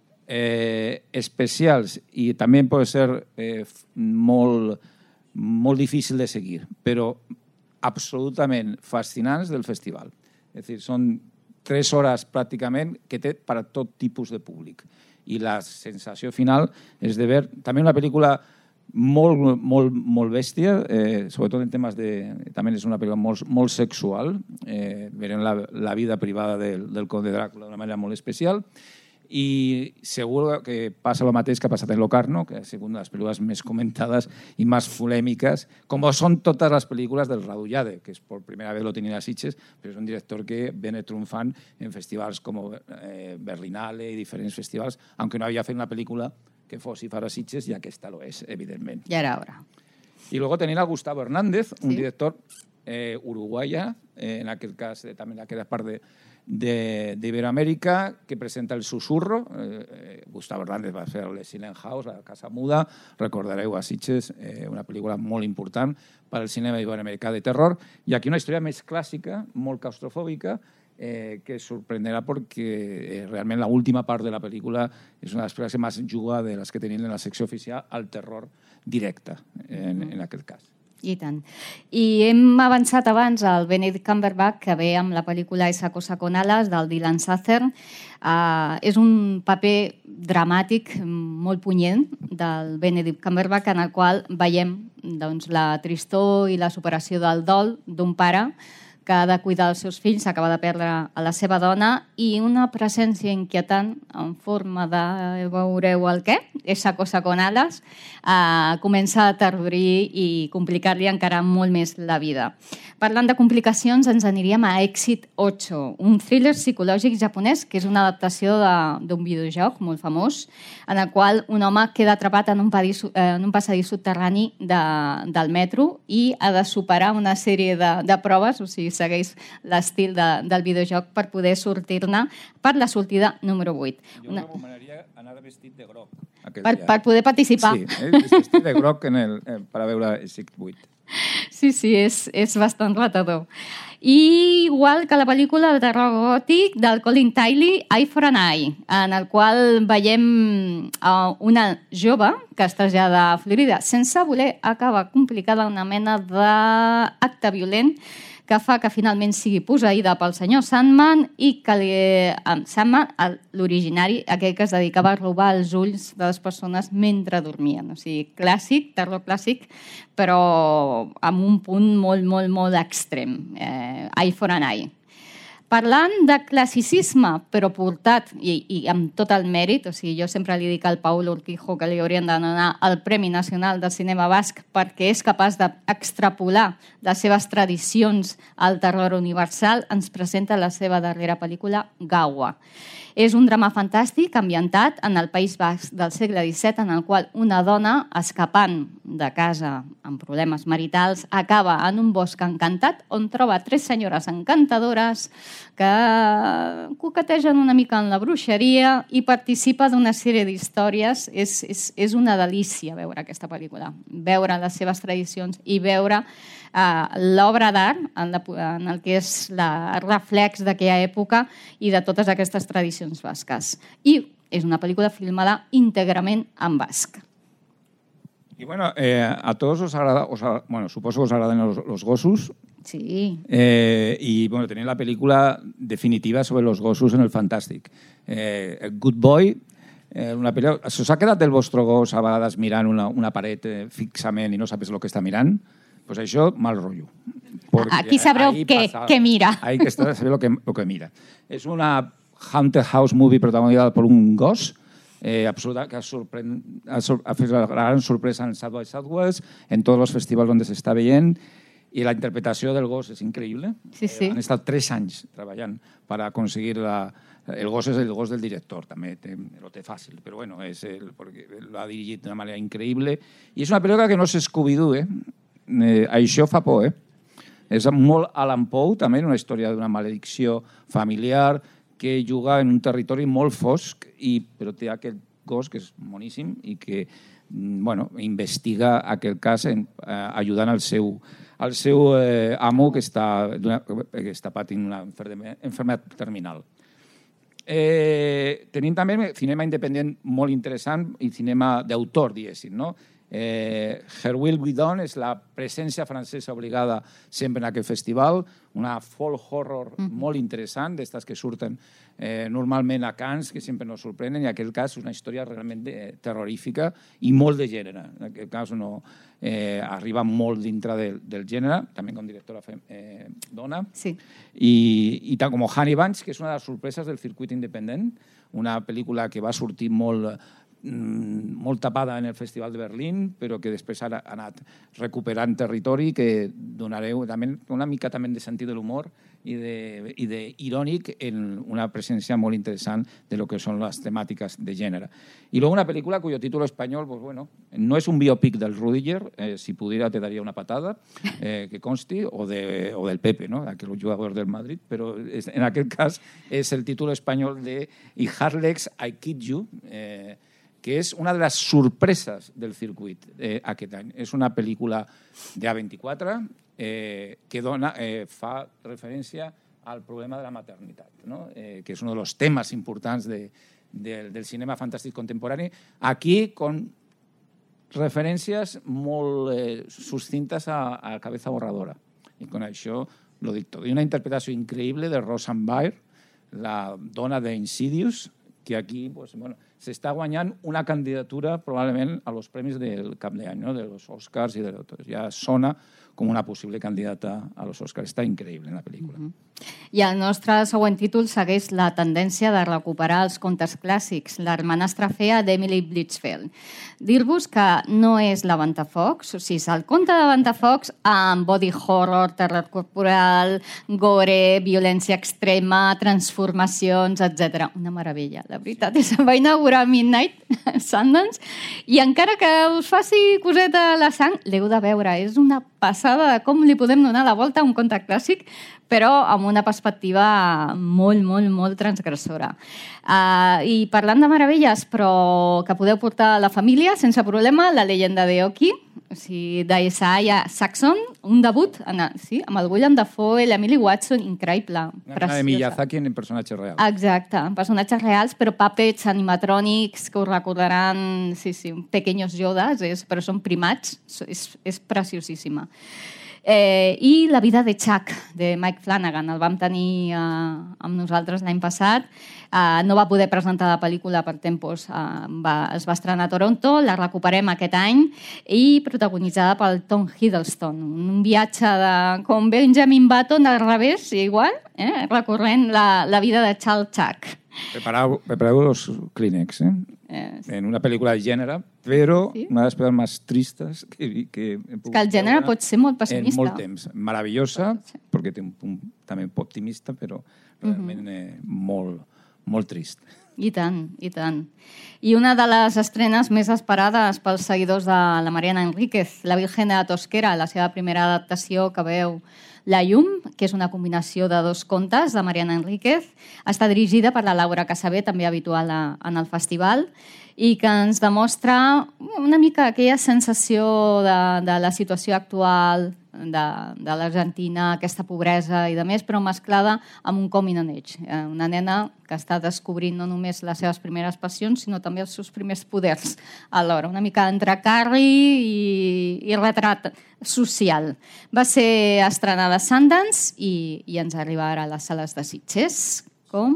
Speaker 2: eh, especials i també pot ser eh, molt, molt difícil de seguir, però absolutament fascinants del festival. És a dir, són tres hores pràcticament que té per a tot tipus de públic. I la sensació final és de veure també una pel·lícula molt, molt, molt bèstia, eh, sobretot en temes de... També és una pel·lícula molt, molt sexual, eh, veurem la, la vida privada del, del conde Dràcula d'una manera molt especial, i segur que passa el mateix que ha passat en Locarno, que ha sigut una de les pel·lícules més comentades i més polèmiques, com són totes les pel·lícules del Radullade, que és per primera vegada lo tenien a Sitges, però és un director que viene triomfant en festivals com eh, Berlinale i diferents festivals, aunque no havia fet una pel·lícula que fos i farà Sitges, i aquesta lo és, evidentment.
Speaker 1: Ja era hora.
Speaker 2: I luego tenien a Gustavo Hernández, un
Speaker 1: sí.
Speaker 2: director eh, uruguaya, eh, en aquest cas eh, també en aquella part de de, de Iberoamérica, que presenta El Susurro. Eh, Gustavo Hernández va fer el Silent House, la Casa Muda, recordareu a Sitges, eh, una pel·lícula molt important per al cinema iberoamericà de terror. I aquí una història més clàssica, molt claustrofòbica, eh, que sorprenderà perquè eh, realment l'última part de la pel·lícula és una de les pel·lícules que més juga de les que tenien en la secció oficial al terror directe, en, en aquest cas.
Speaker 1: I tant. I hem avançat abans al Benedict Cumberbatch, que ve amb la pel·lícula Esa cosa con alas, del Dylan Southern. Uh, és un paper dramàtic molt punyent del Benedict Cumberbatch, en el qual veiem doncs, la tristor i la superació del dol d'un pare que ha de cuidar dels seus fills, acaba de perdre a la seva dona, i una presència inquietant en forma de, veureu el què, esa cosa con alas, eh, comença a aterrorir i complicar-li encara molt més la vida. Parlant de complicacions, ens aniríem a Exit ocho, un thriller psicològic japonès que és una adaptació d'un videojoc molt famós, en el qual un home queda atrapat en un, padís, eh, en un passadís subterrani de, del metro i ha de superar una sèrie de, de proves, o sigui, segueix l'estil de, del videojoc per poder sortir-ne per la sortida número vuit.
Speaker 2: Jo una... recomanaria anar vestit de groc.
Speaker 1: Per, per poder participar.
Speaker 2: Sí, eh? vestit de groc en el, eh, per a veure Exit vuit.
Speaker 1: Sí, sí, és, és bastant ratador. I igual que la pel·lícula de terror gòtic del Colin Tiley, Eye for an Eye, en el qual veiem uh, una jove que es trasllada a Florida sense voler acabar complicada una mena d'acte violent que fa que finalment sigui posseïda pel senyor Sandman i que li, um, Sandman, l'originari, aquell que es dedicava a robar els ulls de les persones mentre dormien. O sigui, clàssic, terror clàssic, però amb un punt molt, molt, molt extrem. Eh, Eye for an Eye. Parlant de classicisme, però portat i, i amb tot el mèrit, o sigui, jo sempre li dic al Paul Urquijo que li haurien de donar el Premi Nacional del Cinema Basc perquè és capaç d'extrapolar les seves tradicions al terror universal, ens presenta la seva darrera pel·lícula, Gaua. És un drama fantàstic ambientat en el País Basc del segle disset, en el qual una dona, escapant de casa amb problemes maritals, acaba en un bosc encantat on troba tres senyores encantadores que coquetegen una mica en la bruixeria i participa d'una sèrie d'històries. És, és, és una delícia veure aquesta pel·lícula, veure les seves tradicions i veure Uh, l'obra d'art en, en el que és la, el reflex d'aquella època i de totes aquestes tradicions basques. I és una pel·lícula filmada íntegrament en basc.
Speaker 2: I bueno, eh, a tots us agrada, us, bueno, suposo que us agraden los, los gossos.
Speaker 1: Sí.
Speaker 2: Eh, I bueno, tenim la pel·lícula definitiva sobre los gossos en el Fantàstic. Eh, Good Boy, eh, una pel·lícula... Si us ha quedat el vostre gos a vegades mirant una, una paret eh, fixament i no sabes el que està mirant, pues això, mal rotllo.
Speaker 1: Aquí sabreu què, què mira.
Speaker 2: Ahí que està, saber lo que, lo que mira. És una haunted house movie protagonizada por un gos eh, absoluta, que ha, sorprèn, ha, ha fet la gran sorpresa en South by Southwest, en tots els festivals on s'està veient, i la interpretació del gos és increïble.
Speaker 1: Sí, sí.
Speaker 2: Eh, han estat tres anys treballant per aconseguir la... El gos és el gos del director, també té, lo té fàcil, però bueno, és el, perquè l'ha dirigit d'una manera increïble. I és una pel·lícula que no és Scooby-Doo, eh? Eh, això fa por, eh? És molt Alan Poe, també, una història d'una maledicció familiar que juga en un territori molt fosc, i, però té aquest gos que és moníssim i que bueno, investiga aquell cas en, eh, ajudant el seu, el seu eh, amo que està, que està patint una enfermedad terminal. Eh, tenim també cinema independent molt interessant i cinema d'autor, diguéssim, no? Eh, Herwil Guidon és la presència francesa obligada sempre en aquest festival, una folk horror mm. molt interessant, d'estes que surten eh, normalment a Cannes, que sempre nos sorprenen, i en aquest cas és una història realment de, terrorífica i molt de gènere. En aquest cas no, eh, arriba molt dintre del, del gènere, també com directora fem, eh, dona,
Speaker 1: sí.
Speaker 2: i, i tant com Honey Bunch, que és una de les sorpreses del circuit independent, una pel·lícula que va sortir molt molt tapada en el Festival de Berlín, però que després ha anat recuperant territori, que donareu també una mica també de sentit de l'humor i de, i de irònic en una presència molt interessant de lo que són les temàtiques de gènere. Y luego una película cuyo título español, pues bueno, no es un biopic del Rudiger, eh, si pudiera te daría una patada, eh, que consti, o, de, o del Pepe, ¿no? Aquel jugador del Madrid, pero es, en aquel cas es el título español de I Harlex, I Kid You, eh, que és una de les sorpreses del circuit eh, aquest any. És una pel·lícula de A veinticuatro eh, que dona, eh, fa referència al problema de la maternitat, no? eh, que és un dels temes importants de, de, del cinema fantàstic contemporani. Aquí, con referències molt eh, suscintes a, a Cabeza Borradora. I con això lo dic tot. I una interpretació increïble de Roseanne Barr, la dona d'Insidious, que aquí pues, bueno, s'està guanyant una candidatura probablement a los premis del cap d'any, ¿no? De los Oscars i de los... Ja sona com una possible candidata a los Oscars. Està increïble en la pel·lícula. Mm-hmm.
Speaker 1: I el nostre següent títol segueix la tendència de recuperar els contes clàssics, l'hermanastra fea d'Emily Blitzfeld. Dir-vos que no és la Ventafocs, o sigui, és el conte de Ventafocs amb body horror, terror corporal, gore, violència extrema, transformacions, etcètera. Una meravella, la veritat. Va inaugurar Midnight Sundance i encara que us faci coseta la sang, l'heu de veure. És una passada de com li podem donar la volta a un conte clàssic, però amb una perspectiva molt, molt, molt transgressora. Uh, I parlant de meravelles, però que podeu portar a la família sense problema, La leyenda de Oki, o sigui, d'Isaiah Saxon, un debut en, sí, amb el William Dafoe i l'Emily Watson, increïble.
Speaker 2: Una mena de Miyazaki en personatges reals.
Speaker 1: Exacte, personatges reals, però puppets animatrònics que us recordaran, sí, sí, pequeños Yodas, és, però són primats, és, és preciosíssima. Eh, I La vida de Chuck, de Mike Flanagan. El vam tenir eh, amb nosaltres l'any passat. Eh, no va poder presentar la pel·lícula per tempos. Eh, va, es va estrenar a Toronto, la recuperem aquest any, i protagonitzada pel Tom Hiddleston. Un viatge de, com Benjamin Button al revés, igual, eh, recorrent la, la vida de Charles Chuck.
Speaker 2: Prepareu, prepareu los Kleenex, ¿eh? Eh, sí. En una pel·lícula de gènere, però ¿sí? Una de les pel·lícules més tristes que, que he pogut
Speaker 1: que el gènere pot ser molt pessimista.
Speaker 2: En molt temps. Maravillosa, sí. Perquè té un punt també optimista, però realment uh-huh. eh, molt, molt trist.
Speaker 1: I tant, i tant. I una de les estrenes més esperades pels seguidors de la Mariana Enríquez, La Virgen de la Tosquera, la seva primera adaptació que veu La Llum, que és una combinació de dos contes de Mariana Enríquez. Està dirigida per la Laura Casabé, també habitual a, en el festival, i que ens demostra una mica aquella sensació de, de la situació actual de, de l'Argentina, aquesta pobresa i de més, però mesclada amb un coming on age. Una nena que està descobrint no només les seves primeres passions, sinó també els seus primers poders alhora. Una mica entre Carrie i, i retrat social. Va ser estrenada a Sundance i, i ens arriba ara a les sales de Sitges com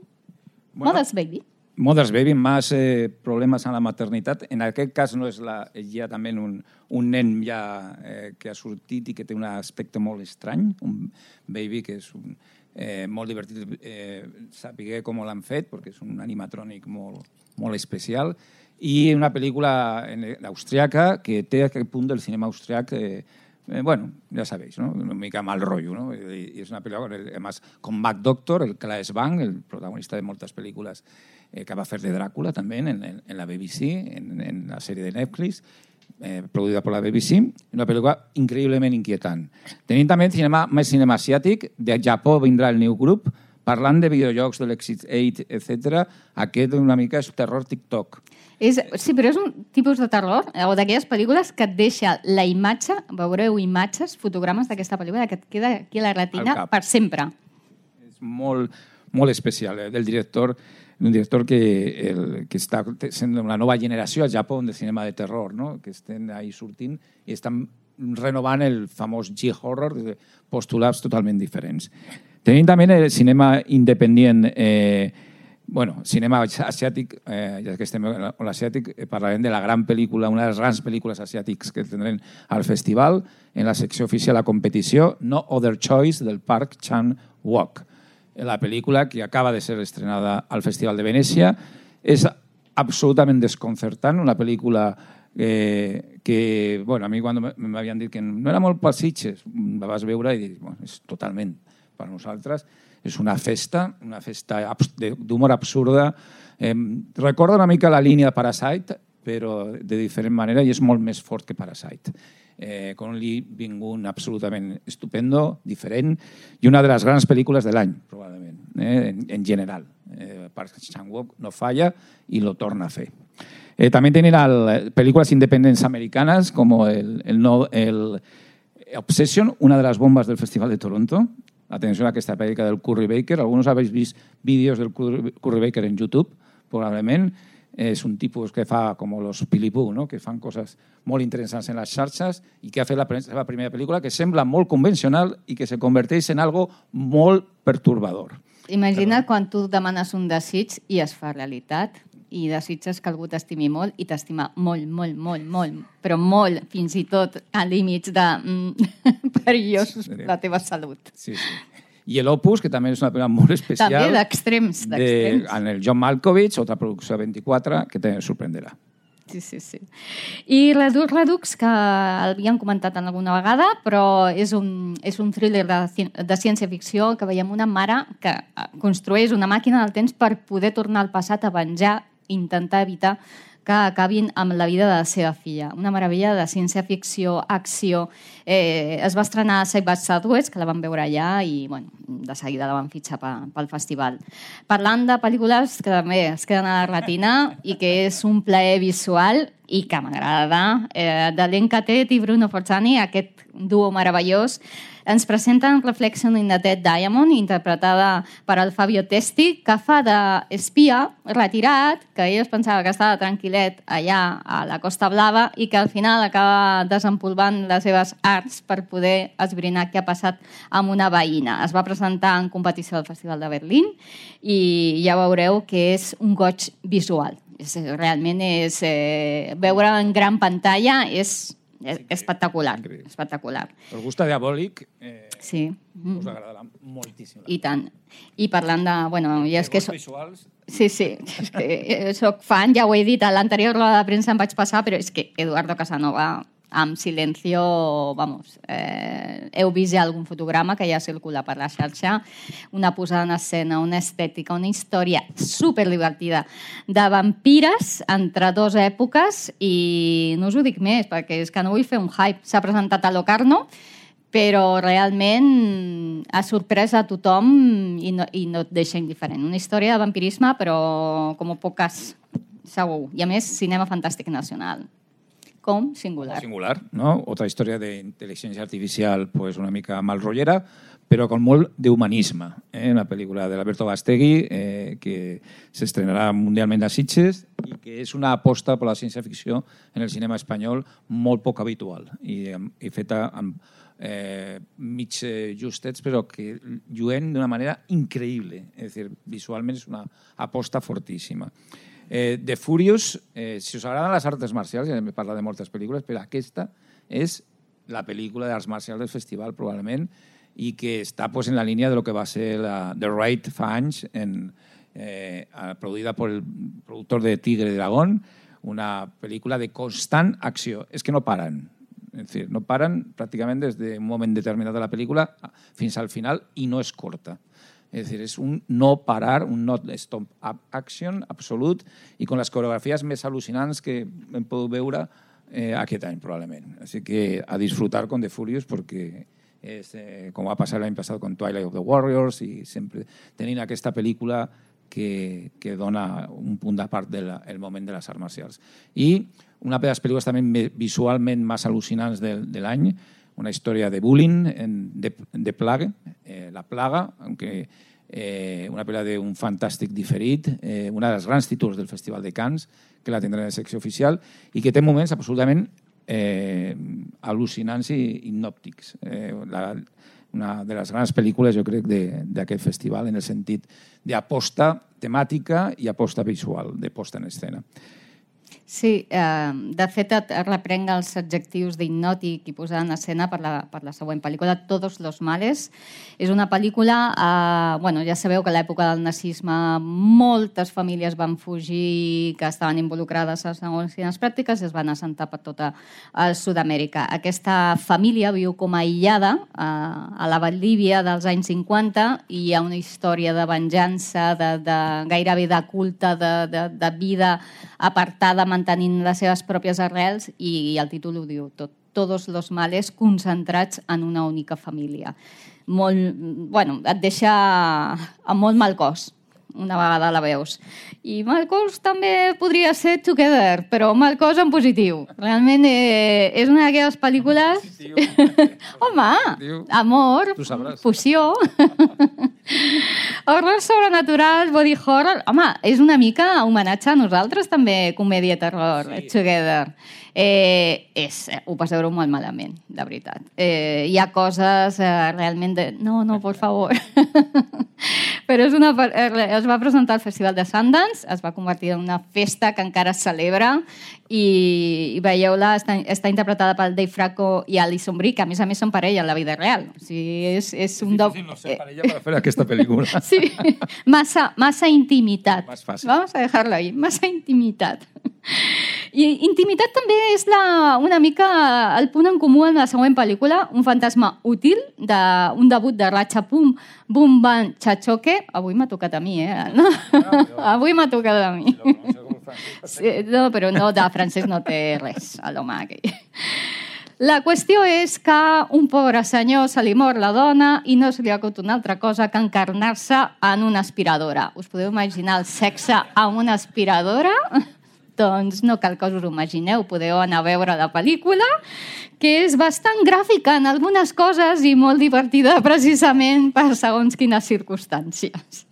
Speaker 1: bueno, Mother's Baby.
Speaker 2: Mother's Baby, més eh, problemes en la maternitat. En aquest cas no és la, ja també un, un nen ja eh, que ha sortit i que té un aspecte molt estrany, un baby que és un, eh, molt divertit eh, saber com l'han fet, perquè és un animatrònic molt, molt especial, i una pel·lícula austriaca que té aquest punt del cinema austriac eh, Eh, bueno, ja sabéis, ¿no? Una mica mal rollo, ¿no? Y, y es una película, además, con Mac Doctor, el Claes Bang, el protagonista de moltes pel·lícules eh, que va fer de Drácula també en, en, en la B B C, en, en la sèrie de Netflix, eh, produïda per la B B C, una pel·lícula increïblement inquietant. Tenim també cinema, més cinema asiàtic, de Japó vindrà el New Group, parlant de videojocs, de l'Exit eight, etcètera. Aquest una mica és terror TikTok.
Speaker 1: És, sí, però és un tipus de terror, o d'aquelles pel·lícules que et deixa la imatge, veureu imatges, fotogrames d'aquesta pel·lícula, que et queda aquí a la retina per sempre.
Speaker 2: És molt, molt especial, eh? Del director, un director que, el, que està sent una nova generació al Japó de cinema de terror, no? Que estan ahí sortint i estan renovant el famós G-horror de postulats totalment diferents. Tenim també el cinema independent, eh, bueno, cinema asiàtic, eh, ja que estem en l'asiàtic, eh, parlarem de la gran pel·lícula, una de les grans pel·lícules asiàtics que tindrem al festival, en la secció oficial a competició, No Other Choice, del Park Chan-wook. La pel·lícula que acaba de ser estrenada al Festival de Venècia és absolutament desconcertant, una pel·lícula eh, que, bueno, a mi quan m'havien dit que no era molt pels Sitges, la vas veure i dius, bueno, és totalment per nosaltres. És una festa, una festa d'humor absurda. Eh, recorda una mica la línia de Parasite, però de diferent manera, i és molt més fort que Parasite. Eh, con un Lee Byung-hun absolutament estupendo, diferent, i una de les grans pel·lícules de l'any, probablement, eh, en, en general. Eh, Park Chan-wook no falla i lo torna a fer. Eh, també tenen el, pel·lícules independents americanes, com el, el, el Obsession, una de les bombes del Festival de Toronto. Atenció a aquesta pel·lícula del Curry Baker. Alguns habéis vist vídeos del Curry Baker en YouTube, probablement. És un tipus que fa com los Pilipú, no? Que fan coses molt interessants en les xarxes i que ha fet la seva primera pel·lícula que sembla molt convencional i que se converteix en algo molt perturbador.
Speaker 1: Imagina't quan tu demanes un desig i es fa realitat i desitges que algú t'estimi molt i t'estima molt, molt, molt, molt, però molt, fins i tot a límits de mm, perillosos per la teva salut.
Speaker 2: Sí, sí. I l'Opus, que també és una pel·lícula molt especial.
Speaker 1: També d'extrems, d'extrems.
Speaker 2: En el John Malkovich, otra producció vint-i-quatre, que també sorprenderà.
Speaker 1: Sí, sí, sí. I Redux Redux, que l'havíem comentat en alguna vegada, però és un, és un thriller de, de ciència-ficció que veiem una mare que construeix una màquina del temps per poder tornar al passat a venjar, intentar evitar que acabin amb la vida de la seva filla. Una meravella de ciència-ficció, acció. Eh, es va estrenar a Side by Southwest, que la vam veure allà i bueno, de seguida la van fitxar pel festival. Parlant de pel·lícules que també es queden a la retina i que és un plaer visual i que m'agrada, eh, de Lenka Tet i Bruno Forzani, aquest duo meravellós, ens presenten Reflection in the Dead Diamond, interpretada per el Fabio Testi, que fa d'espia retirat, que ell es pensava que estava tranquil·let allà a la Costa Blava i que al final acaba desempolvant les seves arts per poder esbrinar què ha passat amb una veïna. Es va presentar en competició al Festival de Berlín i ja veureu que és un goig visual. És, realment és... Eh, veure en gran pantalla és... És espectacular, espectacular.
Speaker 2: El gusto diabòlic eh,
Speaker 1: sí.
Speaker 2: us agradarà moltíssim.
Speaker 1: I tant. I parlant de... Bueno, ja és que... So...
Speaker 2: visuals...
Speaker 1: Sí, sí, és que soc fan, ja ho he dit, a l'anterior roda de premsa em vaig passar, però és que Eduardo Casanova, amb Silencio, vamos, eh, heu vist ja algun fotograma que ja circula per la xarxa, una posada en escena, una estètica, una història superdivertida de vampires entre dues èpoques i no us ho dic més, perquè és que no vull fer un hype. S'ha presentat a Locarno, però realment ha sorprès a tothom i no, i no et deixa indiferent. Una història de vampirisme, però com poques, segur. I a més, cinema fantàstic nacional. Com singular.
Speaker 2: Singular, ¿no? Otra historia de inteligencia artificial, pues una mica malrollera, pero con molt d'humanisme. ¿eh? Una pel·lícula de Alberto Gastegui eh, que s'estrenarà mundialment a Sitges i que és una aposta per la ciència-ficció en el cinema espanyol molt poc habitual i, i feta amb eh, mig justets, però que lluent d'una manera increïble. És a dir, visualment és una aposta fortíssima. Eh, The Furious, eh, si us agraden les arts marcials, ja hem parlat de moltes pel·lícules, però aquesta és la pel·lícula d'arts marcials del festival, probablement, i que està pues, en la línia de lo que va ser la The Raid fa anys, en, eh, produïda per el productor de Tigre y Dragón, una pel·lícula de constant acció. És que no paren. És dir, no paren pràcticament des d'un moment determinat de la pel·lícula fins al final i no és curta. És dir, és un no parar, un no stop action absolut i amb les coreografies més al·lucinants que hem pogut veure eh, aquest any, probablement. Així que a disfrutar con The Furious perquè és, eh, com va passar l'any passat con Twilight of the Warriors i sempre tenint aquesta pel·lícula que, que dona un punt de part del el moment de les arts marcials. I una de les pel·lícules també visualment més al·lucinants de, de l'any, una història de bullying, de, de plaga, eh, La plaga, aunque, eh, una pel·lícula d'un fantàstic diferit, eh, una dels grans títols del Festival de Cannes, que la tindrà en la secció oficial, i que té moments absolutament eh, al·lucinants i hipnòptics. Eh, la, una de les grans pel·lícules, jo crec, d'aquest festival, en el sentit d'aposta temàtica i aposta visual, de posta en escena.
Speaker 1: Sí, eh, de fet et reprenc els adjectius d'hipnòtic i posar en escena per la, per la següent pel·lícula, Todos los males. És una pel·lícula, eh, bueno, ja sabeu que a l'època del nazisme moltes famílies van fugir que estaven involucrades a segons quines pràctiques i es van assentar per tota Sud-amèrica. Aquesta família viu com a aïllada eh, a la Valdívia dels anys cinquanta i hi ha una història de venjança, de, de gairebé de culte, de, de, de vida apartada, mantenint les seves pròpies arrels i el títol ho diu tot, Todos los males concentrats en una única família. Molt, bueno, et deixa amb molt mal cos una vegada la veus. I mal cos també podria ser Together, però mal cos en positiu. Realment eh, és una d'aquelles pel·lícules... Positiu. Home, positiu. Amor, fusió... Horrors sobrenaturals, body horror... Home, és una mica homenatge a nosaltres també, comèdia terror, sí. Together. Eh, és, ho passeu molt malament, de veritat. Eh, hi ha coses eh, realment de... No, no, por favor. Però és una, es va presentar al Festival de Sundance, es va convertir en una festa que encara es celebra i, i veieu-la, està, està interpretada pel Dave Franco i Alison Brie, que a més a més són parella en la vida real. O sigui, és, és un
Speaker 2: do... no ser parella per fer aquesta pel·lícula.
Speaker 1: Sí, massa, massa intimitat.
Speaker 2: Más fàcil.
Speaker 1: Vamos a dejarlo ahí, massa intimitat. I intimitat també és la, una mica el punt en comú en la següent pel·lícula, un fantasma útil, de, un debut de Ratcha Pum Bum Bam Chachoque. Avui m'ha tocat a mi, eh? No? Avui m'ha tocat a mi. Sí, no, però no, de francès no té res, a l'home aquell. La qüestió és que un pobre senyor se li mor la dona i no se li ha acut una altra cosa que encarnar-se en una aspiradora. Us podeu imaginar el sexe amb una aspiradora? Doncs no cal que us ho imagineu, podeu anar a veure la pel·lícula, que és bastant gràfica en algunes coses i molt divertida precisament per segons quines circumstàncies.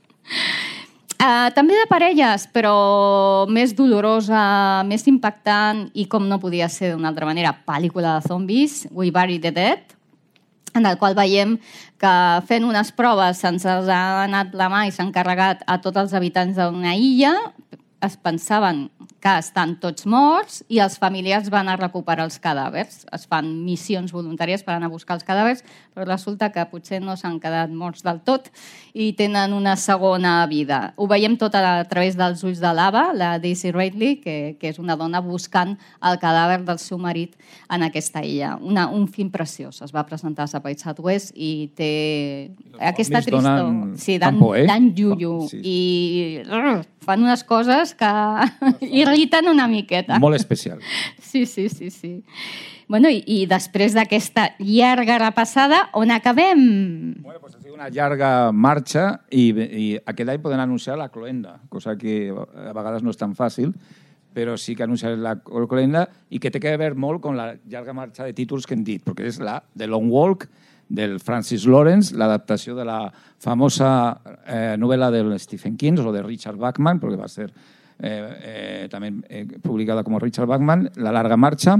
Speaker 1: Uh, també de parelles, però més dolorosa, més impactant i com no podia ser d'una altra manera, pel·lícula de zombis, We Bury the Dead, en el qual veiem que fent unes proves se'ns ha anat la mà i s'ha encarregat a tots els habitants d'una illa, es pensaven que estan tots morts i els familiars van a recuperar els cadàvers. Es fan missions voluntàries per anar a buscar els cadàvers, però resulta que potser no s'han quedat morts del tot i tenen una segona vida. Ho veiem tot a, a través dels ulls de l'Ava, la Daisy Ridley, que, que és una dona buscant el cadàver del seu marit en aquesta illa. Una, un film preciós. Es va presentar a By Southwest i té aquesta tristor. Sí, Dan, eh? Dan Yuyu. Sí. I uh, fan unes coses que irriten una miqueta.
Speaker 2: Molt especial.
Speaker 1: Sí, sí, sí, sí. Bueno, i, i després d'aquesta llarga repassada, on acabem?
Speaker 2: Bueno, pues ha sido una llarga marxa i, i aquest any poden anunciar la cloenda, cosa que a vegades no és tan fàcil, però sí que anunciar la cloenda i que té que veure molt amb la llarga marxa de títols que hem dit, perquè és la The Long Walk, del Francis Lawrence, l'adaptació de la famosa eh, novel·la del Stephen King, o de Richard Bachman, perquè va ser eh, eh, també eh, publicada com Richard Bachman, La larga marxa,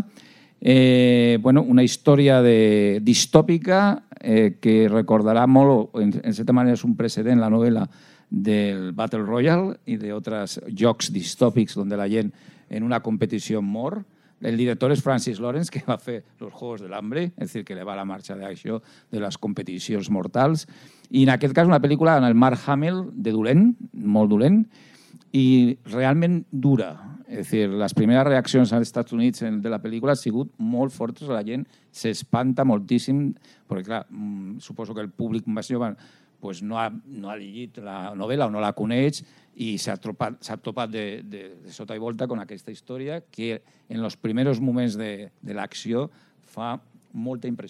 Speaker 2: eh, bueno, una història de, distòpica eh, que recordarà molt, en, en certa manera és un precedent, la novel·la del Battle Royale i d'altres jocs distòpics on la gent en una competició mor. El director és Francis Lawrence, que va fer Los Juegos del Hambre, és a dir, que le va la marxa d'acció de les competicions mortals. I en aquest cas una pel·lícula en el Mark Hamill de dolent, molt dolent, i realment dura. És a dir, les primeres reaccions als Estats Units de la pel·lícula han sigut molt fortes, la gent s'espanta moltíssim, perquè clar, suposo que el públic més jove pues no, ha, no ha llegit la novel·la o no la coneix i s'ha topat, s'ha topat de, de, de sota i volta con aquesta història que en els primers moments de, de l'acció fa molta impressió.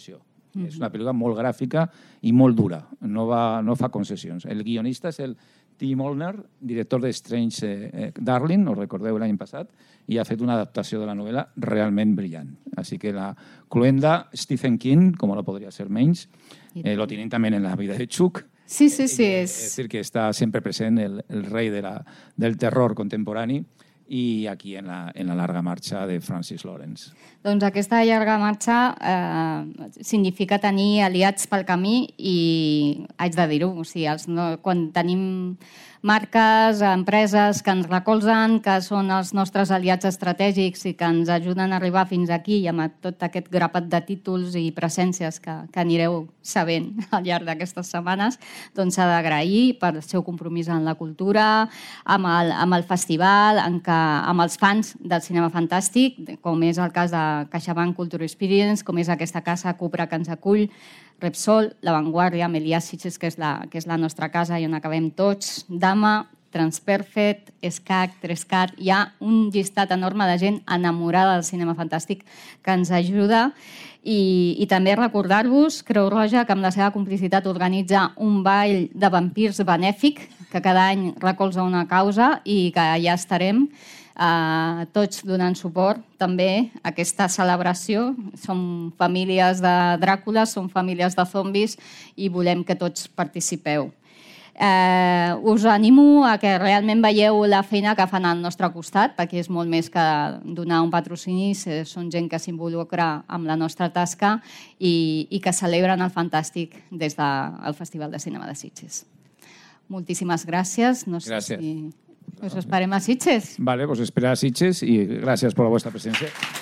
Speaker 2: Mm-hmm. És una pel·lícula molt gràfica i molt dura, no, va, no fa concessions. El guionista és el Tim Molnar, director de Strange eh, Darling, us recordeu l'any passat, i ha fet una adaptació de la novel·la realment brillant. Així que la cluenda Stephen King, com no podria ser menys, eh, lo tienen también en La vida de Chuck.
Speaker 1: Sí, sí, sí.
Speaker 2: És, és dir, que està sempre present el, el rei de la, del terror contemporani i aquí en la, en la llarga marxa de Francis Lawrence.
Speaker 1: Doncs aquesta llarga marxa eh, significa tenir aliats pel camí i haig de dir-ho, o sigui, els no, quan tenim marques, empreses que ens recolzen, que són els nostres aliats estratègics i que ens ajuden a arribar fins aquí i amb tot aquest grapat de títols i presències que, que anireu sabent al llarg d'aquestes setmanes, doncs s'ha d'agrair per el seu compromís en la cultura, amb el, amb el festival, en que, amb els fans del cinema fantàstic, com és el cas de CaixaBank Culture Experience, com és aquesta casa Cupra que ens acull, Repsol, La Vanguardia, Melià Sitges, que és, la, que és la nostra casa i on acabem tots, Dama, Transperfect, SCAC, Trescat. Hi ha un llistat enorme de gent enamorada del cinema fantàstic que ens ajuda. I, i també recordar-vos, Creu Roja, que amb la seva complicitat organitza un ball de vampirs benèfic, que cada any recolza una causa i que ja estarem Uh, tots donant suport també a aquesta celebració. Som famílies de Dràcules, som famílies de zombis i volem que tots participeu. Uh, us animo a que realment veieu la feina que fan al nostre costat, perquè és molt més que donar un patrocini, són gent que s'involucra amb la nostra tasca i, i que celebren el fantàstic des del Festival de Cinema de Sitges. Moltíssimes gràcies. No sé
Speaker 2: gràcies.
Speaker 1: Si... Us esperem a Sitges.
Speaker 2: Vale, pues espera a Sitges y gracias por vuestra presencia.